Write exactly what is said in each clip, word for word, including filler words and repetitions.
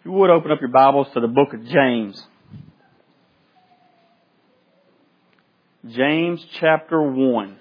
If you would open up your Bibles to the book of James. James chapter one.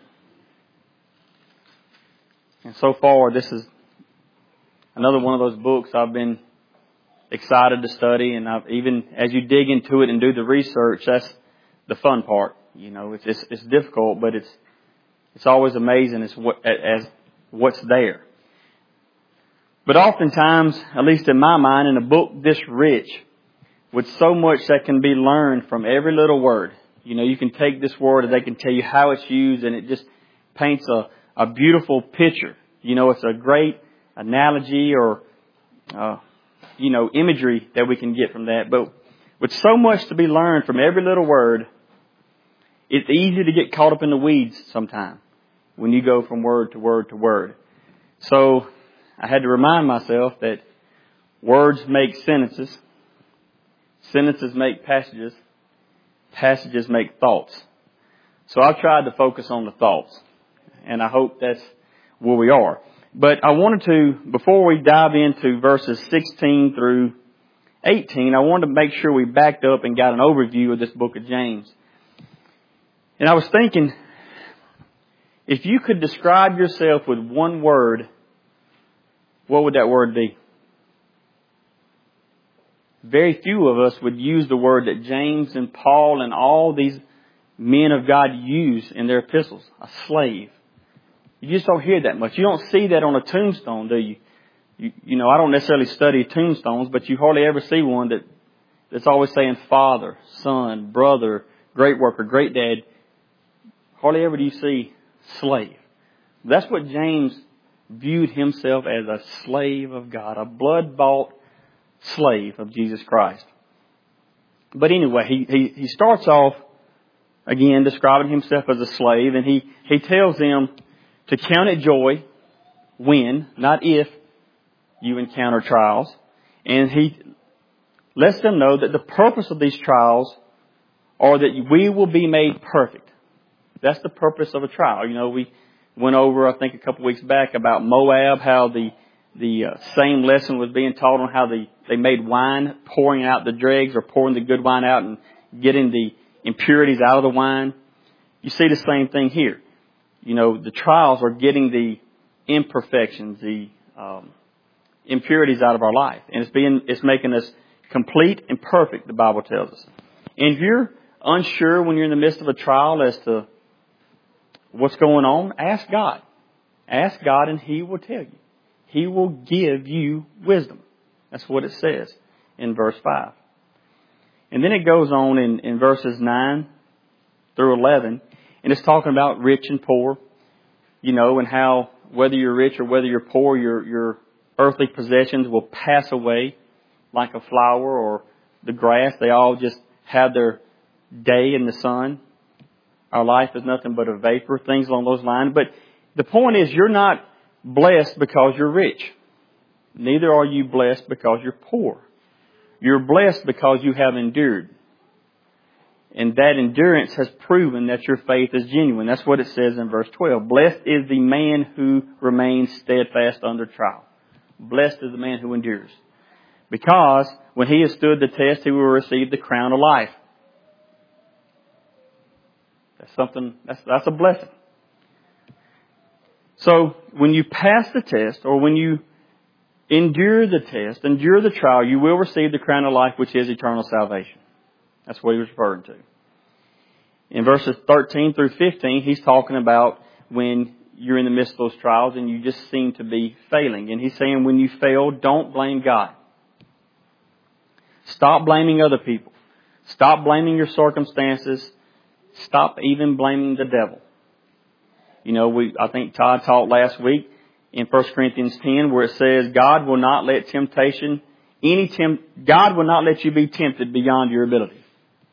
And so far, this is another one of those books I've been excited to study. And I've even, as you dig into it and do the research, that's the fun part. You know, it's it's, it's difficult, but it's it's always amazing as what as what's there. But oftentimes, at least in my mind, in a book this rich, with so much that can be learned from every little word. You know, you can take this word and they can tell you how it's used, and it just paints a, a beautiful picture. You know, it's a great analogy or, uh, you know, imagery that we can get from that. But with so much to be learned from every little word, it's easy to get caught up in the weeds sometimes when you go from word to word to word. So I had to remind myself that words make sentences, sentences make passages, passages make thoughts. So I've tried to focus on the thoughts, and I hope that's where we are. But I wanted to, before we dive into verses sixteen through eighteen, I wanted to make sure we backed up and got an overview of this book of James. And I was thinking, if you could describe yourself with one word, what would that word be? Very few of us would use the word that James and Paul and all these men of God use in their epistles. A slave. You just don't hear that much. You don't see that on a tombstone, do you? You, you know, I don't necessarily study tombstones, but you hardly ever see one that that's always saying father, son, brother, great worker, great dad. Hardly ever do you see slave. That's what James viewed himself as, a slave of God, a blood-bought slave of Jesus Christ. But anyway, he, he, he starts off, again, describing himself as a slave, and he, he tells them to count it joy when, not if, you encounter trials. And he lets them know that the purpose of these trials are that we will be made perfect. That's the purpose of a trial. You know, we went over, I think, a couple weeks back about Moab, how the the uh, same lesson was being taught on how they, they made wine, pouring out the dregs or pouring the good wine out and getting the impurities out of the wine. You see the same thing here. You know, the trials are getting the imperfections, the um, impurities out of our life. And it's being, it's making us complete and perfect, the Bible tells us. And if you're unsure when you're in the midst of a trial as to what's going on, ask God. Ask God and He will tell you. He will give you wisdom. That's what it says in verse five. And then it goes on in, in verses nine through eleven, and it's talking about rich and poor, you know, and how whether you're rich or whether you're poor, your, your earthly possessions will pass away like a flower or the grass. They all just have their day in the sun. Our life is nothing but a vapor, things along those lines. But the point is, you're not blessed because you're rich. Neither are you blessed because you're poor. You're blessed because you have endured. And that endurance has proven that your faith is genuine. That's what it says in verse twelve. Blessed is the man who remains steadfast under trial. Blessed is the man who endures. Because when he has stood the test, he will receive the crown of life. That's something, that's, that's a blessing. So when you pass the test, or when you endure the test, endure the trial, you will receive the crown of life, which is eternal salvation. That's what he was referring to. In verses thirteen through fifteen, he's talking about when you're in the midst of those trials and you just seem to be failing. And he's saying when you fail, don't blame God. Stop blaming other people. Stop blaming your circumstances. Stop even blaming the devil. You know, we I think Todd taught last week in First Corinthians ten where it says God will not let temptation, any temp, God will not let you be tempted beyond your ability.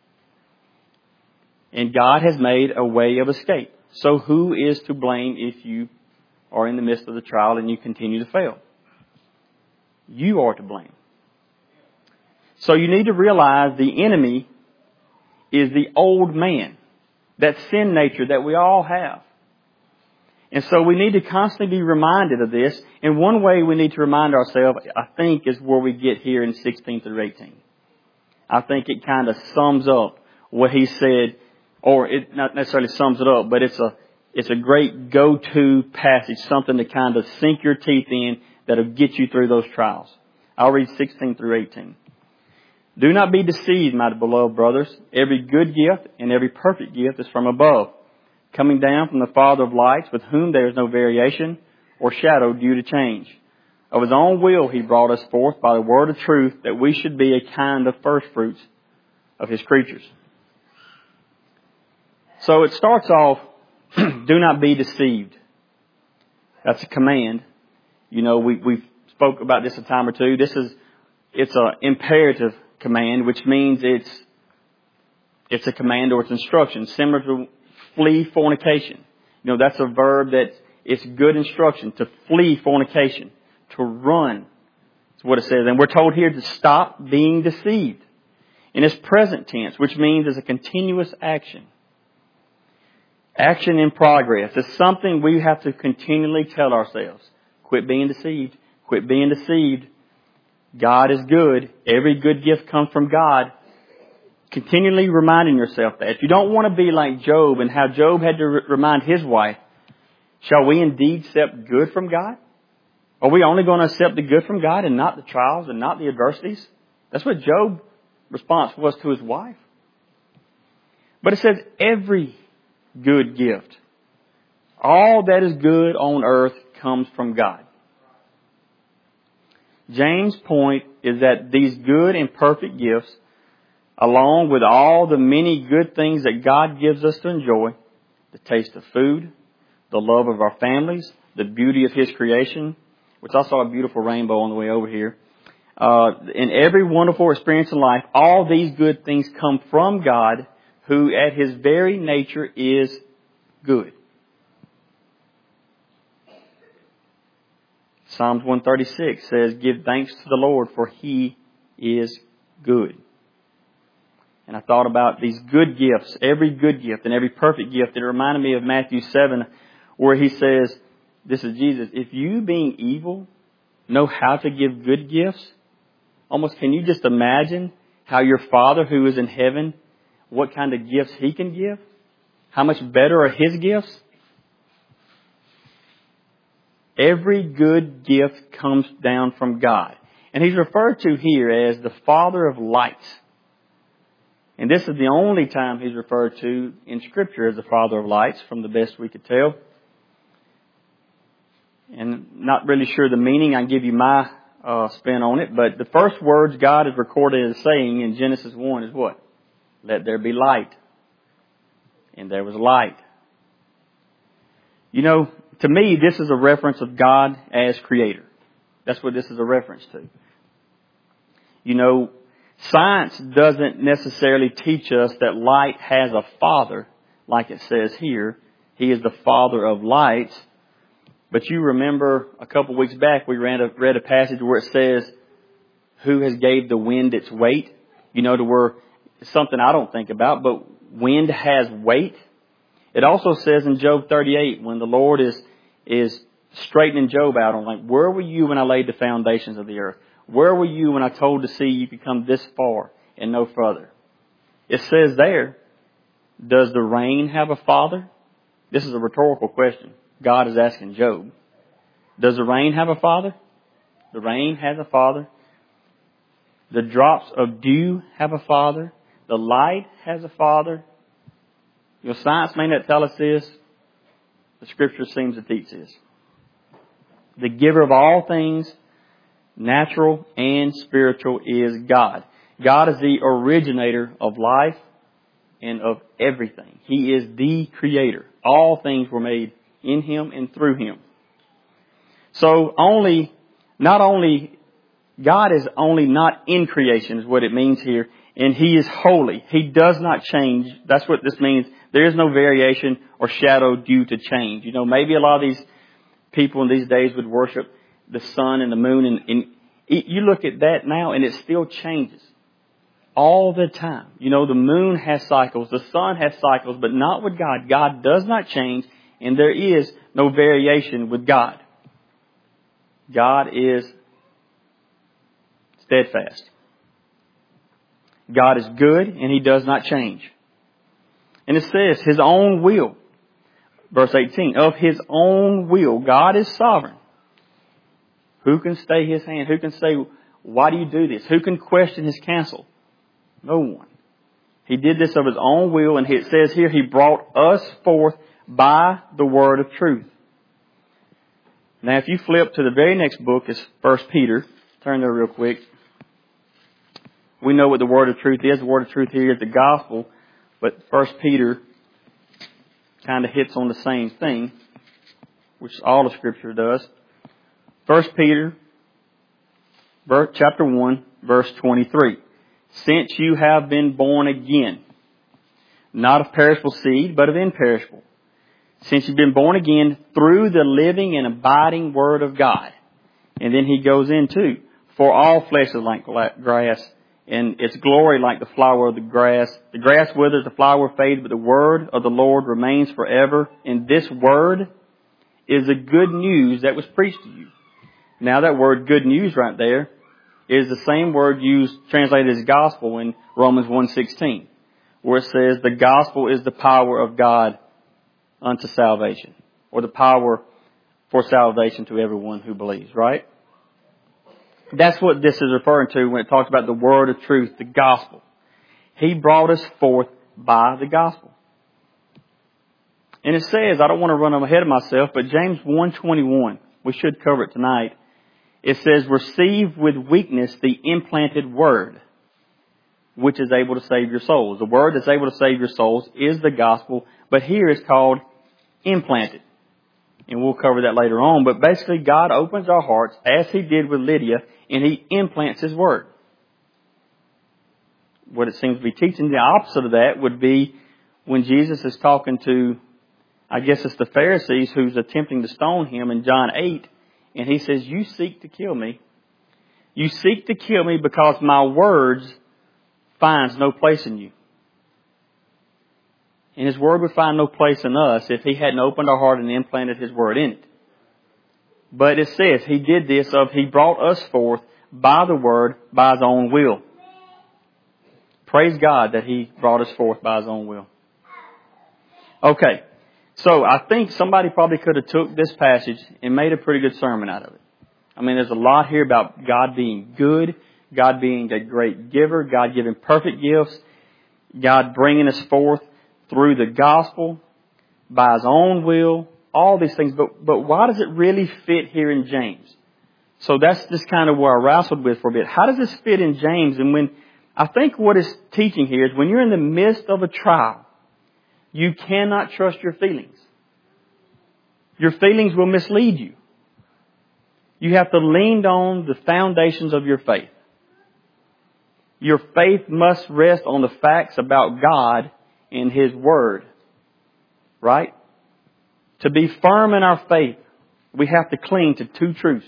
And God has made a way of escape. So who is to blame if you are in the midst of the trial and you continue to fail? You are to blame. So you need to realize the enemy is the old man, that sin nature that we all have. And so we need to constantly be reminded of this. And one way we need to remind ourselves, I think, is where we get here in sixteen through eighteen. I think it kind of sums up what he said, or it not necessarily sums it up, but it's a it's a great go-to passage, something to kind of sink your teeth in that'll get you through those trials. I'll read sixteen through eighteen. Do not be deceived, my beloved brothers. Every good gift and every perfect gift is from above, coming down from the Father of lights, with whom there is no variation or shadow due to change. Of His own will He brought us forth by the word of truth, that we should be a kind of first fruits of His creatures. So it starts off, do not be deceived. That's a command. You know, we, we've spoke about this a time or two. This is, it's an imperative command, which means it's, it's a command or it's instruction, similar to flee fornication. You know, that's a verb that it's good instruction, to flee fornication, to run. That's what it says. And we're told here to stop being deceived. In its present tense, which means it's a continuous action. Action in progress. It's something we have to continually tell ourselves. Quit being deceived. Quit being deceived. God is good. Every good gift comes from God. Continually reminding yourself that. If you don't want to be like Job and how Job had to re- remind his wife, shall we indeed accept good from God? Are we only going to accept the good from God and not the trials and not the adversities? That's what Job's response was to his wife. But it says every good gift, all that is good on earth comes from God. James' point is that these good and perfect gifts, along with all the many good things that God gives us to enjoy, the taste of food, the love of our families, the beauty of His creation, which I saw a beautiful rainbow on the way over here, uh, in every wonderful experience in life, all these good things come from God, who at His very nature is good. Psalms one thirty-six says, give thanks to the Lord, for He is good. And I thought about these good gifts, every good gift and every perfect gift. It reminded me of Matthew seven, where He says, this is Jesus, if you being evil know how to give good gifts, almost can you just imagine how your Father who is in heaven, what kind of gifts He can give? How much better are His gifts? Every good gift comes down from God. And He's referred to here as the Father of lights. And this is the only time He's referred to in Scripture as the Father of lights, from the best we could tell. And not really sure the meaning. I can give you my uh, spin on it. But the first words God is recorded as saying in Genesis one is what? Let there be light. And there was light. You know, to me, this is a reference of God as Creator. That's what this is a reference to. You know, science doesn't necessarily teach us that light has a father, like it says here. He is the Father of lights. But you remember a couple of weeks back we read a, read a passage where it says, who has gave the wind its weight? You know, to where it's something I don't think about, but wind has weight. It also says in Job thirty-eight, when the Lord is is straightening Job out on, like, where were you when I laid the foundations of the earth? Where were you when I told the sea you could come this far and no further? It says there, does the rain have a father? This is a rhetorical question. God is asking Job. Does the rain have a father? The rain has a father. The drops of dew have a father. The light has a father. You know, science may not tell us this. The Scripture seems to teach this. The giver of all things, natural and spiritual, is God. God is the originator of life and of everything. He is the Creator. All things were made in Him and through Him. So only, not only, God is only not in creation is what it means here. And He is holy. He does not change. That's what this means. There is no variation or shadow due to change. You know, maybe a lot of these people in these days would worship the sun and the moon. And, and you look at that now and it still changes all the time. You know, the moon has cycles. The sun has cycles, but not with God. God does not change. And there is no variation with God. God is steadfast. God is good and He does not change. And it says His own will. Verse eighteen, of His own will. God is sovereign. Who can stay His hand? Who can say, why do you do this? Who can question His counsel? No one. He did this of His own will, and it says here He brought us forth by the word of truth. Now if you flip to the very next book, it's First Peter. Turn there real quick. We know what the word of truth is. The word of truth here is the gospel, but First Peter kind of hits on the same thing, which all the Scripture does. First Peter, chapter one, verse twenty-three. Since you have been born again, not of perishable seed, but of imperishable. Since you've been born again through the living and abiding Word of God. And then he goes into, for all flesh is like grass, and its glory like the flower of the grass. The grass withers, the flower fades, but the word of the Lord remains forever. And this word is the good news that was preached to you. Now that word good news right there is the same word used, translated as gospel in Romans one sixteen, where it says the gospel is the power of God unto salvation, or the power for salvation to everyone who believes, right? That's what this is referring to when it talks about the word of truth, the gospel. He brought us forth by the gospel. And it says, I don't want to run ahead of myself, but James one twenty-one, we should cover it tonight. It says, receive with weakness the implanted word, which is able to save your souls. The word that's able to save your souls is the gospel, but here it's called implanted. And we'll cover that later on. But basically, God opens our hearts, as He did with Lydia, and He implants His word. What it seems to be teaching, the opposite of that would be when Jesus is talking to, I guess it's the Pharisees who's attempting to stone Him in John eight. And He says, you seek to kill me. You seek to kill me because my words finds no place in you. And His word would find no place in us if He hadn't opened our heart and implanted His word in it. But it says He did this of He brought us forth by the word, by His own will. Praise God that He brought us forth by His own will. Okay. So I think somebody probably could have took this passage and made a pretty good sermon out of it. I mean, there's a lot here about God being good, God being a great giver, God giving perfect gifts, God bringing us forth through the gospel, by His own will, all these things. But, but why does it really fit here in James? So that's just kind of where I wrestled with for a bit. How does this fit in James? And when, I think what it's teaching here is when you're in the midst of a trial, you cannot trust your feelings. Your feelings will mislead you. You have to lean on the foundations of your faith. Your faith must rest on the facts about God and His Word. Right? To be firm in our faith, we have to cling to two truths.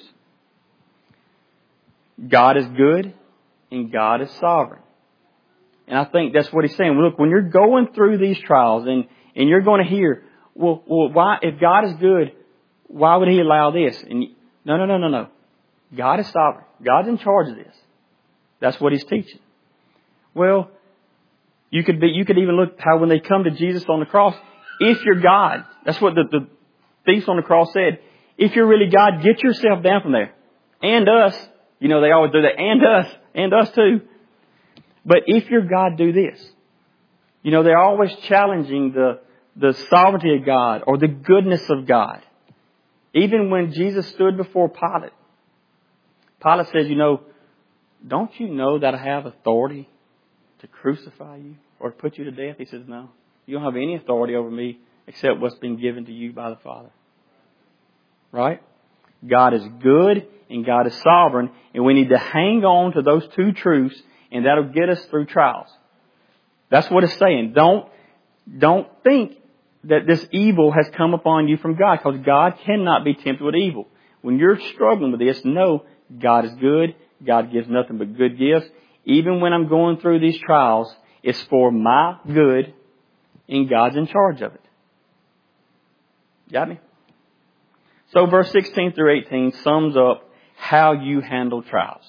God is good and God is sovereign. And I think that's what He's saying. Look, when you're going through these trials and, and you're going to hear, well, well, why, if God is good, why would He allow this? And no, no, no, no, no. God is sovereign. God's in charge of this. That's what He's teaching. Well, you could be, you could even look how when they come to Jesus on the cross, if you're God, that's what the, the thief on the cross said. If you're really God, get yourself down from there. And us. You know, they always do that. And us. And us too. But if you're God, do this. You know, they're always challenging the, the sovereignty of God or the goodness of God. Even when Jesus stood before Pilate, Pilate says, you know, don't you know that I have authority to crucify you or to put you to death? He says, no, you don't have any authority over me except what's been given to you by the Father. Right? God is good and God is sovereign, and we need to hang on to those two truths, and that'll get us through trials. That's what it's saying. Don't, don't think that this evil has come upon you from God, because God cannot be tempted with evil. When you're struggling with this, know God is good. God gives nothing but good gifts. Even when I'm going through these trials, it's for my good, and God's in charge of it. Got me? So verse sixteen through eighteen sums up how you handle trials.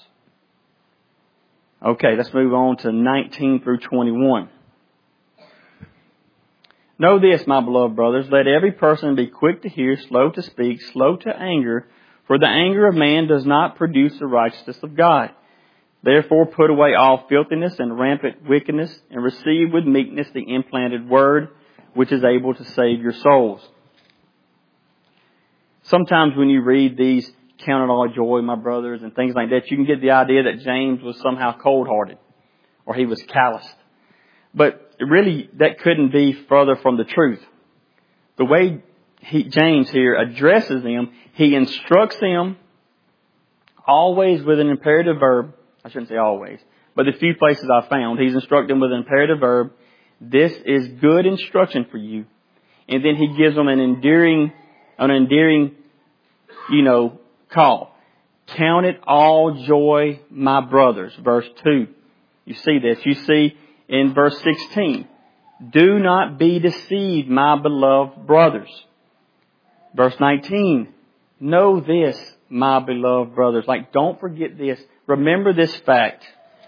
Okay, let's move on to nineteen through twenty-one. Know this, my beloved brothers, let every person be quick to hear, slow to speak, slow to anger, for the anger of man does not produce the righteousness of God. Therefore put away all filthiness and rampant wickedness, and receive with meekness the implanted word, which is able to save your souls. Sometimes when you read these, count it all joy, my brothers, and things like that, you can get the idea that James was somehow cold-hearted, or he was calloused. But really, that couldn't be further from the truth. The way he, James here addresses them, he instructs them always with an imperative verb. I shouldn't say always, but the few places I found, he's instructed them with an imperative verb. This is good instruction for you. And then he gives them an endearing, an endearing, you know, call. Count it all joy, my brothers. Verse two. You see this. You see in verse sixteen. Do not be deceived, my beloved brothers. Verse nineteen. Know this, my beloved brothers. Like, don't forget this. Remember this fact.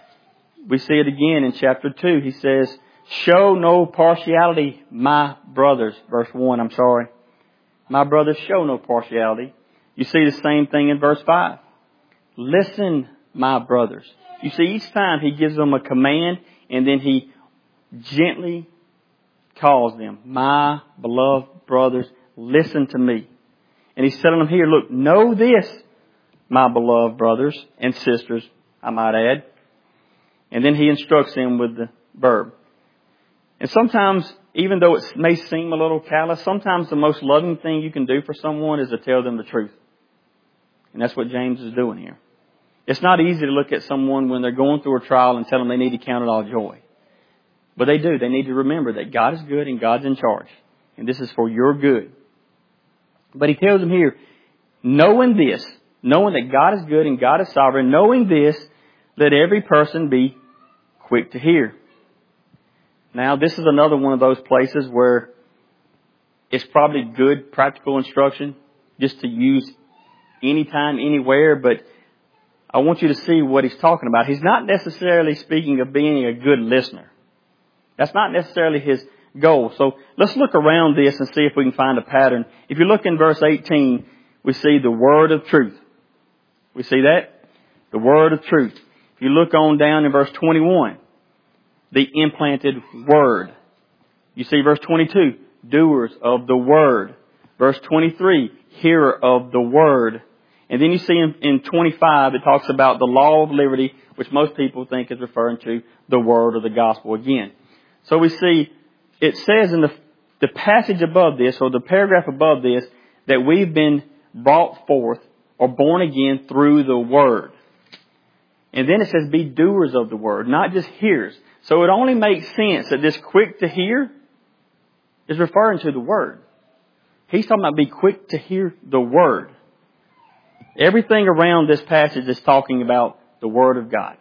We see it again in chapter two. He says, show no partiality, my brothers. Verse one, I'm sorry. My brothers, show no partiality. You see the same thing in verse five. Listen, my brothers. You see, each time he gives them a command and then he gently calls them, my beloved brothers, listen to me. And he's telling them here, look, know this, my beloved brothers and sisters, I might add. And then he instructs them with the verb. And sometimes, even though it may seem a little callous, sometimes the most loving thing you can do for someone is to tell them the truth. And that's what James is doing here. It's not easy to look at someone when they're going through a trial and tell them they need to count it all joy. But they do. They need to remember that God is good and God's in charge. And this is for your good. But he tells them here, knowing this, knowing that God is good and God is sovereign, knowing this, let every person be quick to hear. Now, this is another one of those places where it's probably good practical instruction just to use anytime, anywhere, but I want you to see what he's talking about. He's not necessarily speaking of being a good listener. That's not necessarily his goal. So let's look around this and see if we can find a pattern. If you look in verse eighteen, we see the word of truth. We see that? The word of truth. If you look on down in verse twenty-one, the implanted word. You see verse twenty-two, doers of the word. Verse twenty-three, hearer of the word. And then you see in, in twenty-five, it talks about the law of liberty, which most people think is referring to the word of the gospel again. So we see, it says in the, the passage above this, or the paragraph above this, that we've been brought forth or born again through the word. And then it says be doers of the word, not just hearers. So it only makes sense that this quick to hear is referring to the word. He's talking about be quick to hear the word. Everything around this passage is talking about the word of God.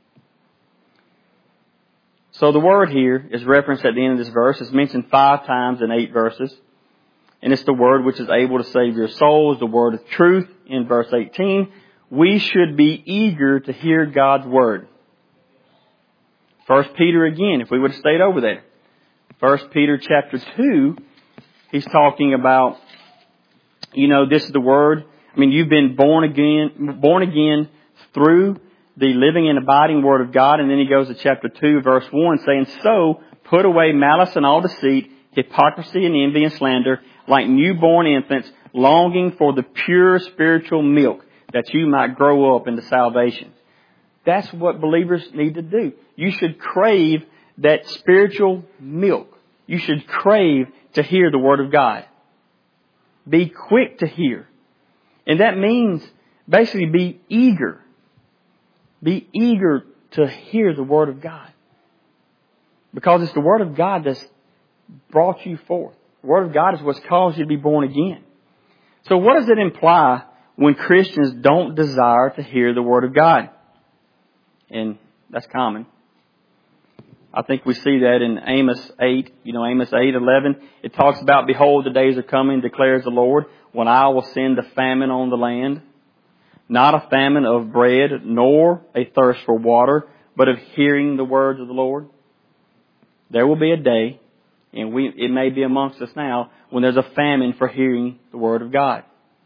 So the word here is referenced at the end of this verse. It's mentioned five times in eight verses. And it's the word which is able to save your souls, the word of truth in verse eighteen. We should be eager to hear God's word. First Peter again, if we would have stayed over there. First Peter chapter two, he's talking about, you know, this is the word. I mean, you've been born again, born again through the living and abiding word of God. And then he goes to chapter two, verse one, saying, so put away malice and all deceit, hypocrisy and envy and slander, like newborn infants, longing for the pure spiritual milk, that you might grow up into salvation. That's what believers need to do. You should crave that spiritual milk. You should crave to hear the word of God. Be quick to hear. And that means basically be eager. Be eager to hear the word of God. Because it's the word of God that's brought you forth. The word of God is what's caused you to be born again. So what does it imply when Christians don't desire to hear the word of God? And that's common. I think we see that in Amos eight, you know, Amos eight eleven. It talks about, behold, the days are coming, declares the Lord, when I will send a famine on the land. Not a famine of bread, nor a thirst for water, but of hearing the words of the Lord. There will be a day, and we, it may be amongst us now, when there's a famine for hearing the Word of God.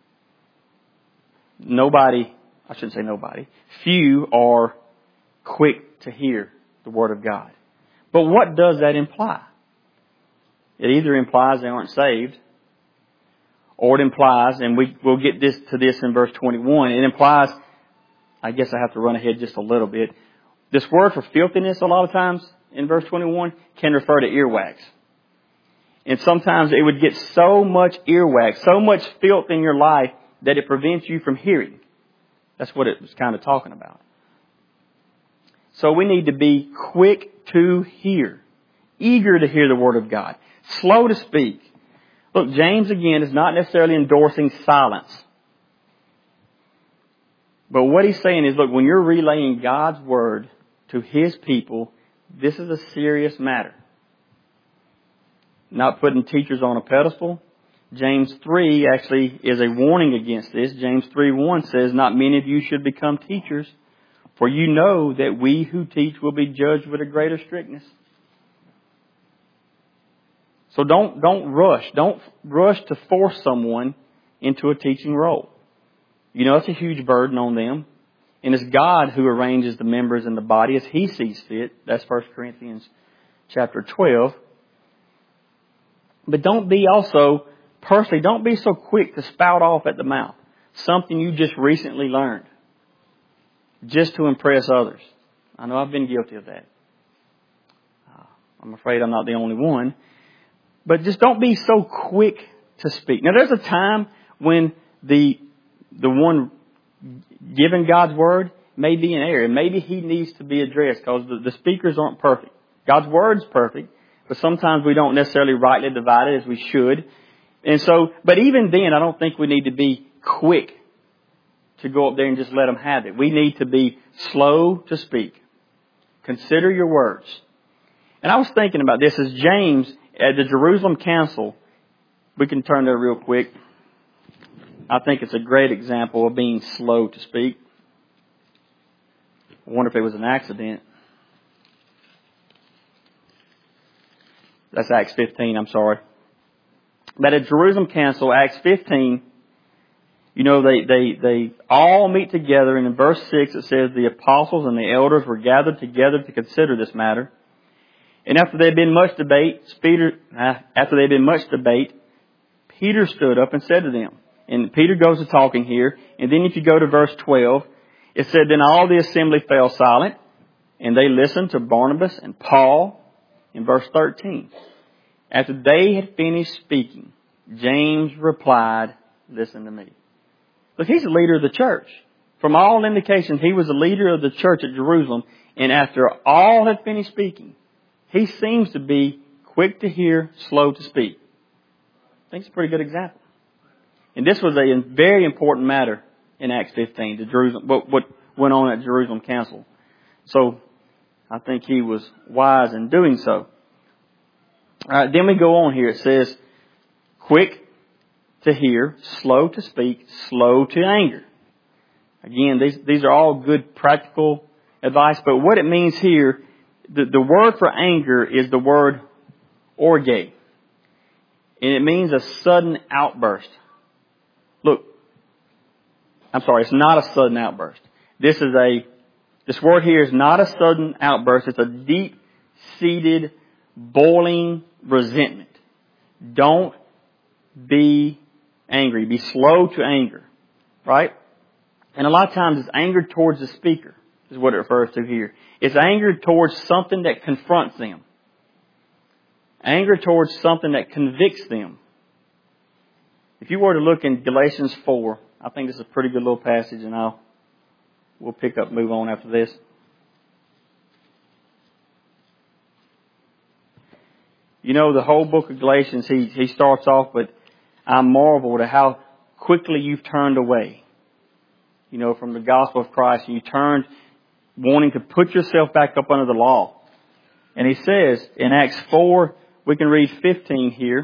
Nobody, I shouldn't say nobody, few are quick to hear the Word of God. But what does that imply? It either implies they aren't saved, or it implies, and we, we'll get this to this in verse twenty-one, it implies, I guess I have to run ahead just a little bit. This word for filthiness a lot of times in verse twenty-one can refer to earwax. And sometimes it would get so much earwax, so much filth in your life that it prevents you from hearing. That's what it was kind of talking about. So we need to be quick to hear, eager to hear the Word of God, slow to speak. Look, James again is not necessarily endorsing silence. But what he's saying is, look, when you're relaying God's Word to His people, this is a serious matter. Not putting teachers on a pedestal. James three actually is a warning against this. James three one says, not many of you should become teachers, for you know that we who teach will be judged with a greater strictness. So don't, don't rush. Don't rush to force someone into a teaching role. You know, it's a huge burden on them. And it's God who arranges the members in the body as He sees fit. That's First Corinthians chapter twelve. But don't be also, personally, don't be so quick to spout off at the mouth something you just recently learned just to impress others. I know I've been guilty of that. Uh, I'm afraid I'm not the only one. But just don't be so quick to speak. Now, there's a time when the the one giving God's Word may be in error. Maybe he needs to be addressed because the, the speakers aren't perfect. God's Word's perfect, but sometimes we don't necessarily rightly divide it as we should. And so, but even then, I don't think we need to be quick to go up there and just let them have it. We need to be slow to speak. Consider your words. And I was thinking about this as James at the Jerusalem Council. We can turn there real quick. I think it's a great example of being slow to speak. I wonder if it was an accident. That's Acts fifteen, I'm sorry. But at Jerusalem Council, Acts fifteen, you know, they, they, they all meet together. And in verse six it says, the apostles and the elders were gathered together to consider this matter. And after there had been much debate, Peter, after there had been much debate, Peter stood up and said to them, and Peter goes to talking here, and then if you go to verse twelve, it said, then all the assembly fell silent, and they listened to Barnabas and Paul. In verse thirteen, after they had finished speaking, James replied, listen to me. Look, he's the leader of the church. From all indications, he was the leader of the church at Jerusalem, and after all had finished speaking, he seems to be quick to hear, slow to speak. I think it's a pretty good example. And this was a very important matter in Acts fifteen, to Jerusalem, what, what went on at Jerusalem Council. So, I think he was wise in doing so. All right, then we go on here. It says, quick to hear, slow to speak, slow to anger. Again, these, these are all good practical advice, but what it means here, the, the word for anger is the word orge. And it means a sudden outburst. Look, I'm sorry, it's not a sudden outburst. This is a, this word here is not a sudden outburst. It's a deep-seated, boiling resentment. Don't be angry. Be slow to anger. Right? And a lot of times it's anger towards the speaker is what it refers to here. It's anger towards something that confronts them. Anger towards something that convicts them. If you were to look in Galatians four, I think this is a pretty good little passage, and I'll we'll pick up, move on after this. You know, the whole book of Galatians, he he starts off with, I marvel at how quickly you've turned away, you know, from the gospel of Christ, and you turned wanting to put yourself back up under the law. And he says in Acts four, we can read fifteen here.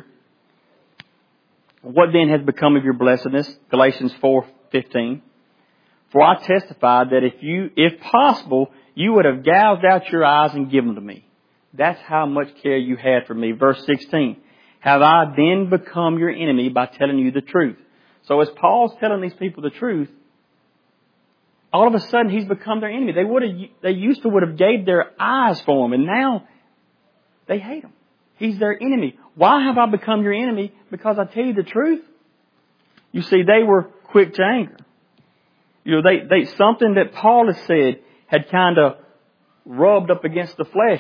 What then has become of your blessedness? Galatians four fifteen. For I testify that if you, if possible, you would have gouged out your eyes and given to me. That's how much care you had for me. Verse sixteen. Have I then become your enemy by telling you the truth? So as Paul's telling these people the truth, all of a sudden he's become their enemy. They would have, they used to would have gave their eyes for him, and now they hate him. He's their enemy. Why have I become your enemy? Because I tell you the truth. You see, they were quick to anger. You know, they, they, something that Paul has said had kind of rubbed up against the flesh.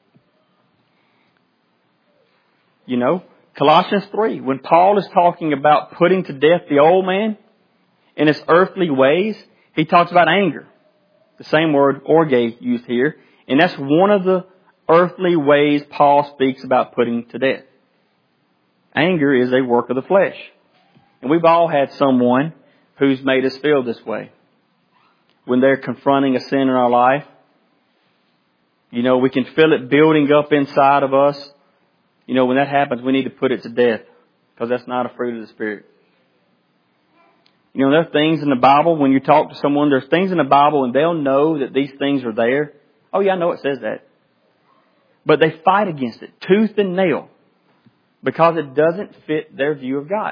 You know, Colossians three, when Paul is talking about putting to death the old man in his earthly ways, he talks about anger. The same word, orge, used here. And that's one of the earthly ways Paul speaks about putting to death. Anger is a work of the flesh. And we've all had someone who's made us feel this way. When they're confronting a sin in our life, you know, we can feel it building up inside of us. You know, when that happens, we need to put it to death, because that's not a fruit of the Spirit. You know, there are things in the Bible, when you talk to someone, there's things in the Bible and they'll know that these things are there. Oh yeah, I know it says that. But they fight against it, tooth and nail, because it doesn't fit their view of God.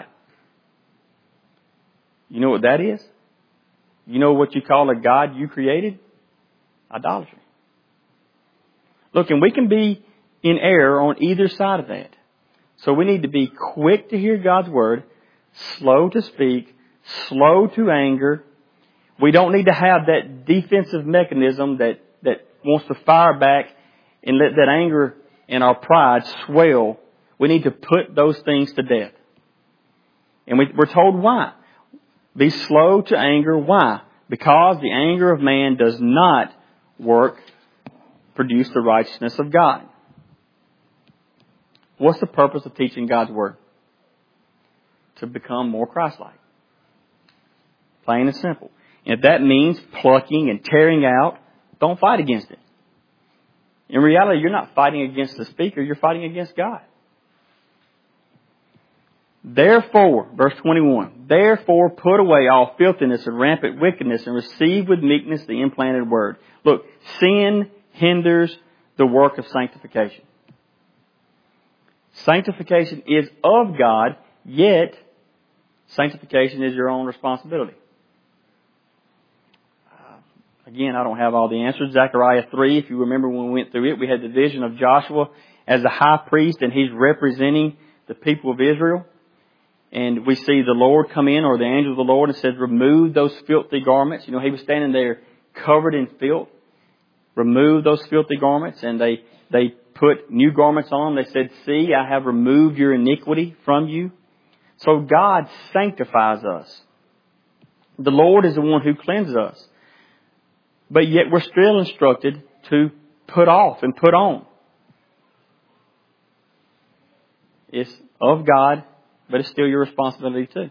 You know what that is? You know what you call a God you created? Idolatry. Look, and we can be in error on either side of that. So we need to be quick to hear God's Word, slow to speak, slow to anger. We don't need to have that defensive mechanism that, that wants to fire back and let that anger and our pride swell. We need to put those things to death. And we, we're told why. Be slow to anger. Why? Because the anger of man does not work, produce the righteousness of God. What's the purpose of teaching God's Word? To become more Christ-like. Plain and simple. And if that means plucking and tearing out, don't fight against it. In reality, you're not fighting against the speaker, you're fighting against God. Therefore, verse twenty-one, therefore put away all filthiness and rampant wickedness and receive with meekness the implanted word. Look, sin hinders the work of sanctification. Sanctification is of God, yet sanctification is your own responsibility. Uh, again, I don't have all the answers. Zechariah three, if you remember when we went through it, we had the vision of Joshua as the high priest, and he's representing the people of Israel. And we see the Lord come in, or the angel of the Lord, and says, remove those filthy garments. You know, he was standing there covered in filth. Remove those filthy garments. And they, they put new garments on. They said, see, I have removed your iniquity from you. So God sanctifies us. The Lord is the one who cleanses us. But yet we're still instructed to put off and put on. It's of God, but it's still your responsibility too.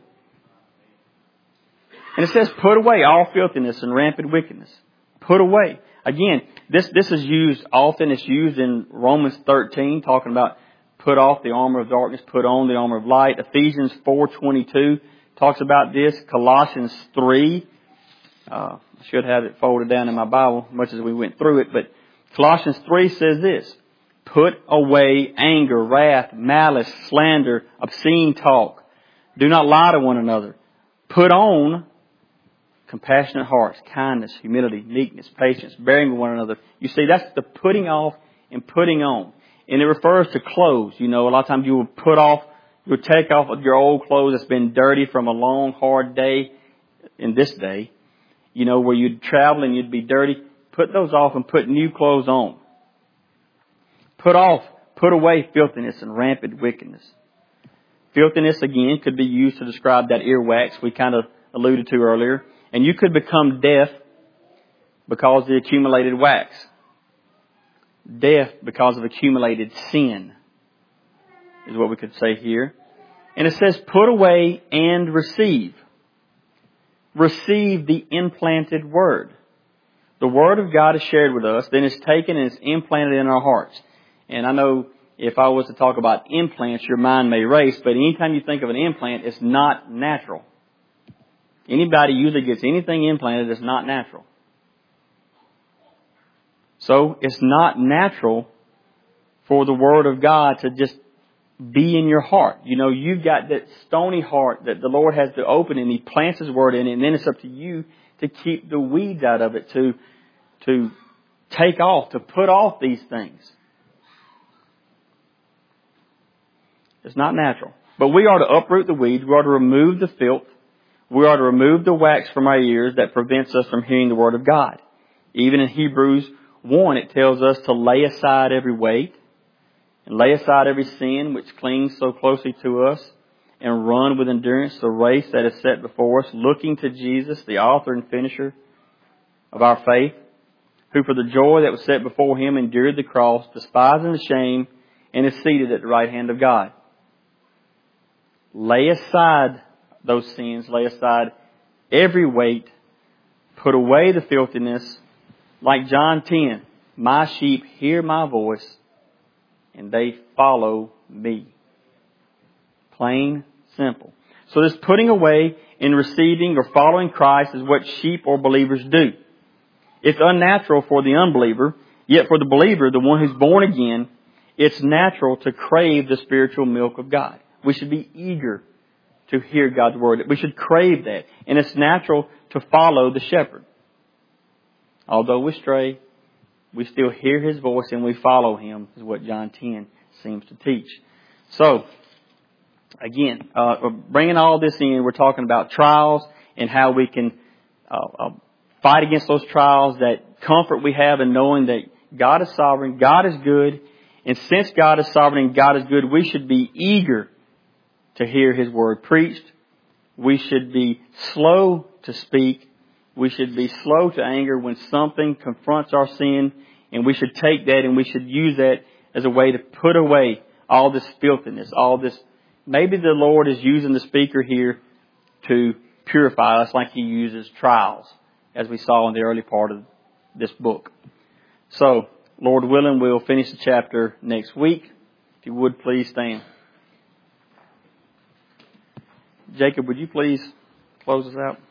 And it says, put away all filthiness and rampant wickedness. Put away. Again, this, this is used often. It's used in Romans thirteen, talking about put off the armor of darkness, put on the armor of light. Ephesians four twenty-two talks about this. Colossians three, uh, I should have it folded down in my Bible, much as we went through it, but Colossians three says this, put away anger, wrath, malice, slander, obscene talk. Do not lie to one another. Put on compassionate hearts, kindness, humility, meekness, patience, bearing with one another. You see, that's the putting off and putting on. And it refers to clothes. You know, a lot of times you will put off, you will take off your old clothes that's been dirty from a long, hard day in this day. You know, where you'd travel and you'd be dirty. Put those off and put new clothes on. Put off, put away filthiness and rampant wickedness. Filthiness, again, could be used to describe that earwax we kind of alluded to earlier. And you could become deaf because of the accumulated wax. Deaf because of accumulated sin is what we could say here. And it says, put away and receive. Receive the implanted word. the Word of God is shared with us, then it's taken and it's implanted in our hearts. And I know if I was to talk about implants, your mind may race, but anytime you think of an implant, it's not natural. Anybody usually gets anything implanted that's not natural. So it's not natural for the Word of God to just be in your heart. You know, you've got that stony heart that the Lord has to open, and He plants His Word in it, and then it's up to you to keep the weeds out of it, to, to take off, to put off these things. It's not natural. But we are to uproot the weeds. We are to remove the filth. We are to remove the wax from our ears that prevents us from hearing the Word of God. Even in Hebrews one, it tells us to lay aside every weight and lay aside every sin which clings so closely to us, and run with endurance the race that is set before us, looking to Jesus, the author and finisher of our faith, who for the joy that was set before Him endured the cross, despising the shame, and is seated at the right hand of God. Lay aside those sins, lay aside every weight, put away the filthiness, like John ten, my sheep hear my voice, and they follow me. Plain, simple. So this putting away and receiving or following Christ is what sheep or believers do. It's unnatural for the unbeliever, yet for the believer, the one who's born again, it's natural to crave the spiritual milk of God. We should be eager to hear God's Word. We should crave that. And it's natural to follow the shepherd. Although we stray, we still hear His voice and we follow Him, is what John ten seems to teach. So, again, uh, bringing all this in, we're talking about trials and how we can uh, uh, fight against those trials, that comfort we have in knowing that God is sovereign, God is good, and since God is sovereign and God is good, we should be eager to hear His Word preached. We should be slow to speak. We should be slow to anger when something confronts our sin, and we should take that and we should use that as a way to put away all this filthiness, all this. Maybe the Lord is using the speaker here to purify us like He uses trials, as we saw in the early part of this book. So, Lord willing, we'll finish the chapter next week. If you would, please stand. Jacob, would you please close us out?